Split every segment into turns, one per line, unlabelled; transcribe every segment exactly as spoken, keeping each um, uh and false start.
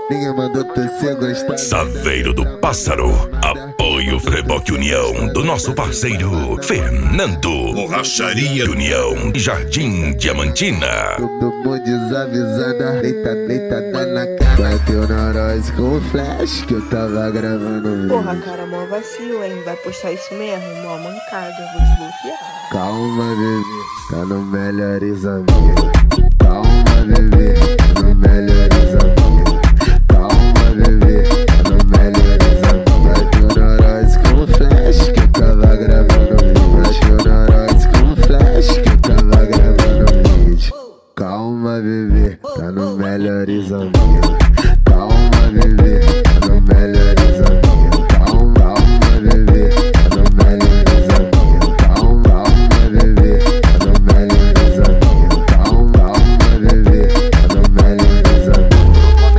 Ninguém mandou você gostar.
Saveiro do Pássaro. Apoio Reboque União do nosso parceiro Fernando. Borracharia União Jardim Diamantina.
Todo mundo desavisada, deita, deitada na cara. Bateu na nós com o flash que eu tava gravando.
Porra, cara, mó vacilo, hein? Vai postar isso mesmo? Mó mancada, vou te bloquear.
Calma, bebê, tá no Melhores Amigos. Calma, bebê, tá no Melhores Amigos. Calma, bebê, tá no Melhores Amigos. Bateu na nós com o flash que eu tava gravando vídeo. Bateu na nós com o flash que eu tava gravando vídeo. Calma, bebê, tá no Melhores Amigos. Calma, bebê, tá no Melhores Amigos. Calma, calma, bebê, tá no Melhores Amigos. Calma, calma, bebê, tá no Melhores Amigos. Calma, calma, bebê, tá no Melhores Amigos.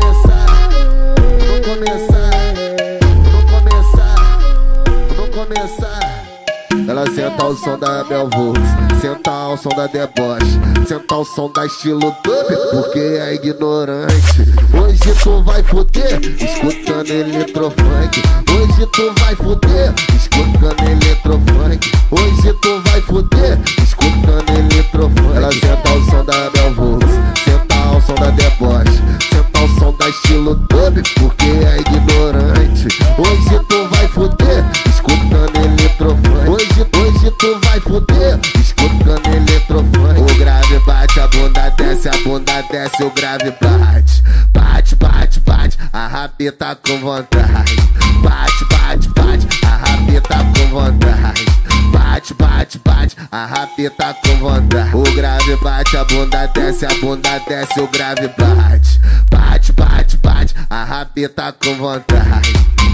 Vou começar, vou começar, vou começar, vou começar. Ela senta ao som da Belvox, senta ao som da deboche, senta ao som da estilo dub, porque é ignorante. Hoje tu vai fuder, escutando eletrofunk. Hoje tu vai fuder, escutando eletrofunk. Hoje tu vai fuder, escutando eletrofunk. Ela senta ao som da Belvox, senta ao som da deboche, senta ao som da estilo dub, porque é ignorante. Hoje tu vai fuder, escutando eletrofunk. Hoje, hoje tu vai fuder, escutando eletrofunk. O grave bate, a bunda desce, a bunda desce, o grave bate. Bate, bate, bate, a rabeta com vontade. Bate, bate, bate, a rabeta com vontade. Bate, bate, bate, a rabeta com vontade. O grave bate, a bunda desce, a bunda desce, o grave bate. Bate, bate, bate, a rabeta com vontade.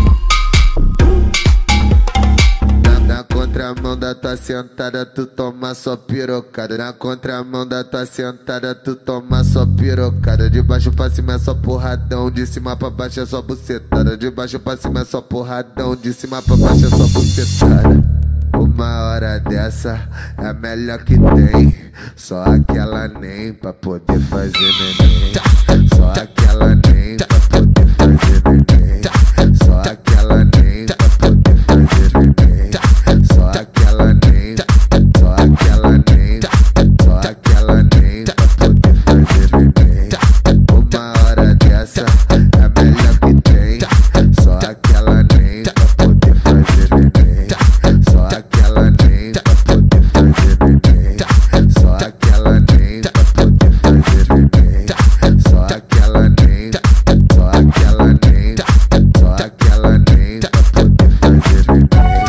Na contramão da tua sentada, tu toma só pirocada. Na contramão da tua sentada, tu toma só pirocada. De baixo pra cima é só porradão, de cima pra baixo é só bucetada. De baixo pra cima é só porradão, de cima pra baixo é só bucetada. Uma hora dessa é a melhor que tem. Só aquela nem pra poder fazer neném. Só aquela nem pra poder fazer neném. Só aquela nem pra poder fazer neném. Só aquela nem, só aquela nem, só aquela nem pra poder fazer neném. Uma hora dessa é a melhor que tem. Só aquela nem pra poder fazer neném. Só aquela nem pra poder fazer neném. Só aquela nem pra poder fazer neném. Só aquela nem, só aquela nem, só aquela nem pra poder fazer neném.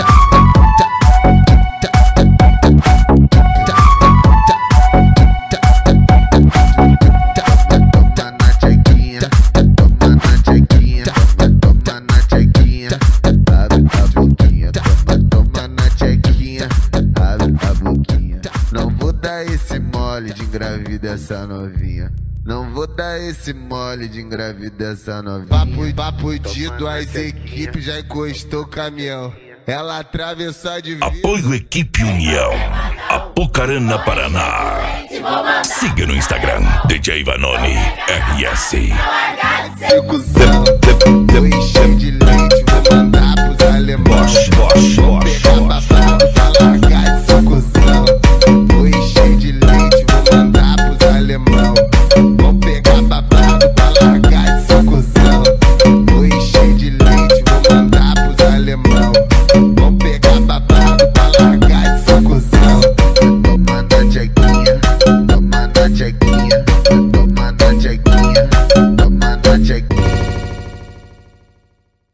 Não vou dar esse mole de engravidar essa novinha. Não vou dar esse mole de engravidar essa novinha. Papo, papo dito, as equipes já encostou o caminhão. Ela atravessou a divisa.
Apoio Equipe União. Apucarana, Paraná. Siga no Instagram D J Vanoni R S.
Cuzão.